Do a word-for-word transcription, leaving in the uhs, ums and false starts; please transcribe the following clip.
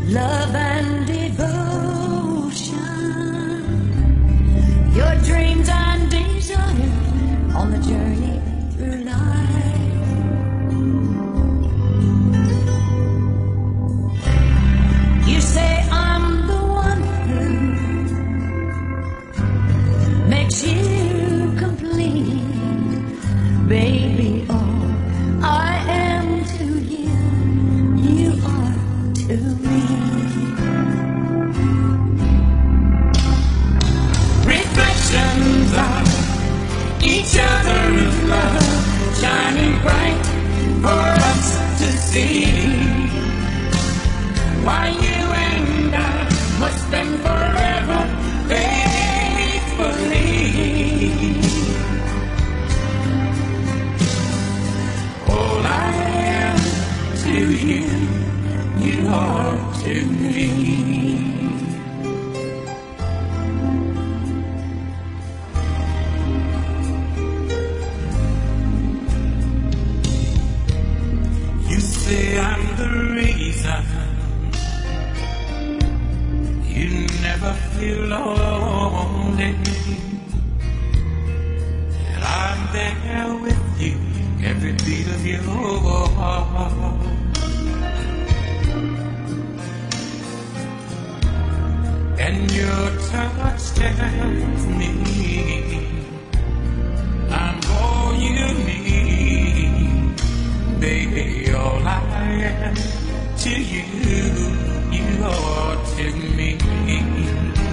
love and devotion, your dreams and desire on the journey through life. You say I'm the one who makes you complete, baby. All I am to you, you are to me. Reflections of each other's love, shining bright for us to see. Why you and I must spend forever faithfully. All I am to you, you are to me. You say I'm the reason you never feel lonely, and I'm there with you every beat of your heart. And your touch tells me I'm all you need, baby. All I am to you, you are to me.